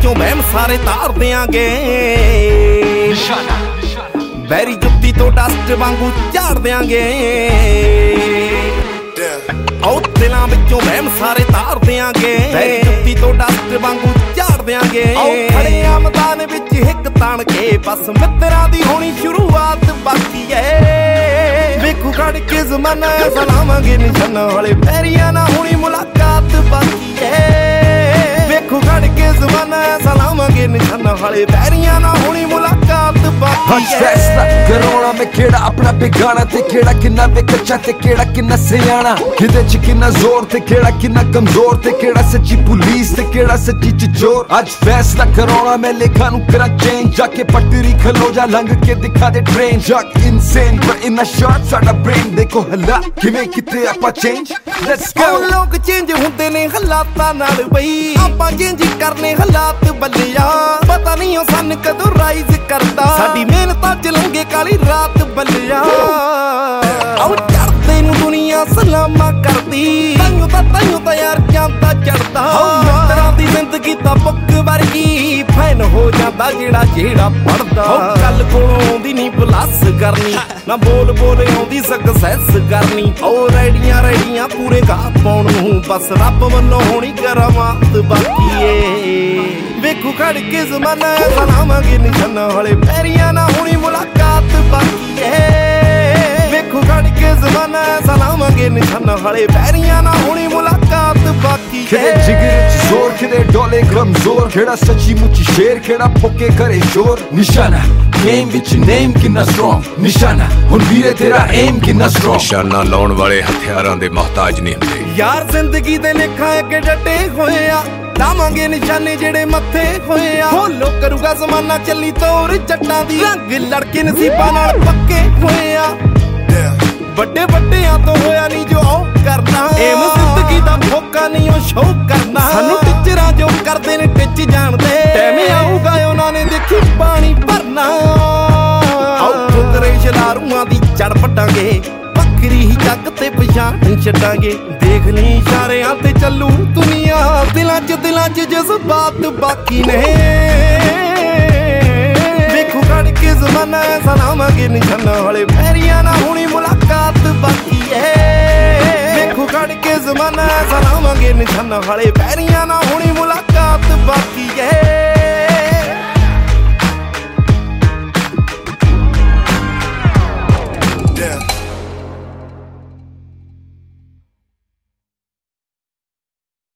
ਵਿੱਚੋਂ ਵਹਿਮ ਸਾਰੇ ਤਾਰ ਦਿਆਂਗੇ ਬੈਰੀ ਜੁੱਤੀ ਤੋਂ ਡਸਟ ਵਾਂਗੂ ਝਾੜ ਦਿਆਂਗੇ ਉਹ ਦਿਲਾਂ ਵਿੱਚੋਂ ਵਹਿਮ ਸਾਰੇ ਤਾਰ ਦਿਆਂਗੇ ਬੈਰੀ ਜੁੱਤੀ ਤੋਂ ਡਸਟ ਵਾਂਗੂ ਝਾੜ ਦਿਆਂਗੇ ਖੜੇ ਆ ਮੈਦਾਨ ਵਿੱਚ ਹਿੱਕ ਤਾਣ ਕੇ ਬਸ ਮਿੱਤਰਾਂ ਦੀ ਹੋਣੀ ਸ਼ੁਰੂਆਤ ਬਾਕੀ ਏ ਵੇਖੂ ਖੜ ਕੇ ਜ਼ਮਾਨਾ ਸਲਾਮਾਂਗੇ ਨਿਸ਼ਾਨਾ ਵਾਲੇ ਪੈਰੀਆਂ ਨਾਲ ਹੋਣੀ ਮੁਲਾਕਾਤ ਬਾਕੀ ਏ ਵੇਖੂ ਖੜ ਕੇ ਜ਼ਮਾਨਾ ਸਲਾਮਾਂਗੇ ਨਿਸ਼ਾਨਾ ਵਾਲੇ ਪੈਰੀਆਂ ਨਾਲ ਹੋਣੀ ਮੁਲਾਕਾਤ ਬਾਕੀ ਏ ਫੈਸਲਾ ਕਰਾਉਣਾ ਮੈਂ ਕਿਹੜਾ ਆਪਣਾ ਬੇਗਾਣਾ ਤੇ ਕਿਹੜਾ ਕਿੰਨਾ ਵੇ ਕੱਚਾ ਤੇ ਕਿਹੜਾ ਕਿੰਨਾ ਸਿਆਣਾ ਕਿਹਦੇ ਚ ਕਿੰਨਾ ਜ਼ੋਰ ਤੇ ਕਿਹੜਾ ਕਿੰਨਾ ਕਮਜ਼ੋਰ ਤੇ ਕਿਹੜਾ ਸੱਚੀ ਪੁਲਿਸ ਤੇ ਕਿਹੜਾ ਸੱਚੀ ਚੋਰ ਅੱਜ ਫੈਸਲਾ ਕਰਾਉਣਾ ਮੈਂ ਲੇਖਾਂ ਨੂੰ ਕਰਾਂ ਚੇਂਜ ਜਾ ਕੇ ਪਟਰੀ ਖਲੋ ਜਾ ਲੰਘ ਕੇ ਦਿਖਾ ਦੇ ਟ੍ਰੇਨ ਜੱਕ ਇਨਸੇਨ ਪਰ ਇਨ ਅ ਸ਼ਾਰਟ ਸਾਡਾ ਬ੍ਰੇਨ ਦੇਖੋ ਹੱਲਾ ਕਿਵੇਂ ਕਿਤੇ ਆਪਾਂ ਚੇਂਜ ਲੈਟਸ ਗੋ ਲੋਕ ਚੇਂਜ ਹੁੰਦੇ ਨੇ ਹਾਲਾਤਾਂ ਨਾਲ ਬਈ ਆਪਾਂ ਚੇਂਜ ਕਰਨੇ ਹਾਲਾਤ ਬੱਲਿਆ ਪਤਾ ਨਹੀਂ ਉਹ ਸਾਨੂੰ ਕਦੋਂ ਰਾਈਜ਼ ਕਰਦਾ ਸਾਡੀ ਮਿਹਨਤਾਂ ਚ ਲੰਘੇ ਕਾਲੀ ਰਾਤ ਬੱਲਿਆ ਆਉ ਚੜਦੇ ਨੂੰ ਦੁਨੀਆ ਸਲਾਮਾਂ ਕਰਦੀ ਤਾਈਓ ਤਾਂ ਯਾਰ ਜਾਂਦਾ ਚੜਦਾ ਮਿੱਤਰਾਂ ਦੀ ਜ਼ਿੰਦਗੀ ਤਾਂ ਬੁੱਕ ਵਰਗੀ ਫੈਨ ਹੋ ਜਾਂਦਾ ਜਿਹੜਾ ਪੜਦਾ ਗੱਲ ਕੋਲੋਂ ਆਉਂਦੀ ਨਹੀਂ ਪਲੱਸ ਕਰਨੀ ਨਾ ਬੋਲ ਆਉਂਦੀ ਸਕਸੈਸ ਕਰਨੀ ਉਹ ਰੈਡੀਆਂ ਪੂਰੇ ਗਾਹ ਪਾਉਣ ਨੂੰ ਬਸ ਰੱਬ ਵੱਲੋਂ ਹੋਣੀ ਕਰਾਮਾਤ ਬਾਕੀ ਏ ਵੇਖੂ ਖੜ ਕੇ ਜ਼ਮਾਨਾ ਸਲਾਮਾਂਗੇ ਨਿਸ਼ਾਨਾ ਵਾਲੇ ਪੈਰੀਆਂ ਨਾਲ ਹੋਣੀ ਮੁਲਾਕਾਤ ਬਾਕੀ ਏ ਵੇਖੂ ਖੜ ਕੇ ਜ਼ਮਾਨਾ ਸਲਾਮਾਂਗੇ ਨਿਸ਼ਾਨਾ ਵਾਲੇ ਪੈਰੀਆਂ ਨਾਲ ਹੋਣੀ ਮੁਲਾਕਾਤ ਬਾਕੀ ਕਿਹੜੇ ਜਿਗਰ ਚ ਜ਼ੋਰ ਕਿਹੜੇ ਡੋਲੇ ਕਮਜ਼ੋਰ ਕਿਹੜਾ ਸੱਚੀ ਮੁੱਚੀ ਸ਼ੇਰ ਕਿਹੜਾ ਫੋਕੇ ਕਰੇ ਸ਼ੋਰ ਨਿਸ਼ਾਨਾ ਗੇਮ ਵਿੱਚ ਨੇਮ ਕਿੰਨਾ ਸਟਰੋਂਗ ਨਿਸ਼ਾਨਾ ਹੁਣ ਵੀਰੇ ਤੇਰਾ ਏਮ ਕਿੰਨਾ ਸਟਰੋਂਗ ਨਿਸ਼ਾਨਾ ਲਾਉਣ ਵਾਲੇ ਹਥਿਆਰਾਂ ਦੇ ਮੁਹਤਾਜ ਨਹੀਂ ਹੁੰਦੇ ਯਾਰ ਜ਼ਿੰਦਗੀ ਦੇ ਲੇਖਾਂ ਅੱਗੇ ਡਟੇ ਹੋਏ ਆ ਲਾਵਾਂਗੇ ਨਿਸ਼ਾਨੇ ਜਿਹੜੇ ਮੱਥੇ ਹੋਏ ਆ ਫੋਲੋ ਕਰੂਗਾ ਜ਼ਮਾਨਾ ਚੱਲੀ ਤੋਰ ਜੱਟਾਂ ਦੀ ਰੰਗ ਲੜਕੇ ਨਸੀਬਾਂ ਨਾਲ ਪੱਕੇ ਹੋਏ ਆ ਵੱਡੇ ਵੱਡਿਆਂ ਤੋਂ ਹੋਇਆ ਨਹੀਂ ਜੋ ਉਹ ਕਰਨਾ ਏਮ ਜ਼ਿੰਦਗੀ ਦਾ ਫੋਕਾ ਨਹੀਂ ਉਹ ਸ਼ੋਅ ਕਰਨਾ ਸਾਨੂੰ ਟੀਚਰਾਂ ਜੋ ਕਰਦੇ ਨੇ ਟਿੱਚ ਜਾਣਦੇ ਟੈਵੇਂ ਆਊਗਾ ਉਹਨਾਂ ਨੇ ਦੇਖੀ ਪਾਣੀ ਭਰਨਾ ਆਉ ਫੁਕਰੇ ਸ਼ਲਾਰੂਆਂ ਦੀ ਚੜ ਪਟਾਂਗੇ ਬੱਕਰੀ ਹੀ ਜੱਗ ਤੇ ਪਛਾਣ ਛੱਡਾਂਗੇ ਦੇਖ ਲਈ ਇਸ਼ਾਰਿਆਂ ਤੇ ਚੱਲੂ ਦੁਨੀਆ ਦਿਲਾਂ ਚ ਜਜ਼ਬਾਤ ਬਾਕੀ ਨੇ ਵੇਖੂ ਖੜ ਕੇ ਜ਼ਮਾਨਾ ਸਲਾਮਾਂਗੇ ਨਿਸ਼ਾਨਾ ਵਾਲੇ ਪੈਰੀਆਂ ਨਾਲ ਹੋਣੀ ਮੁਲਾਕਾਤ ਬਾਕੀ ਏ ਵੇਖੂ ਖੜ ਕੇ ਜ਼ਮਾਨਾ ਸਲਾਮਾਂਗੇ ਨਿਸ਼ਾਨਾ ਵਾਲੇ ਪੈਰੀਆਂ ਨਾਲ ਹੋਣੀ ਮੁਲਾਕਾਤ ਬਾਕੀ ਏ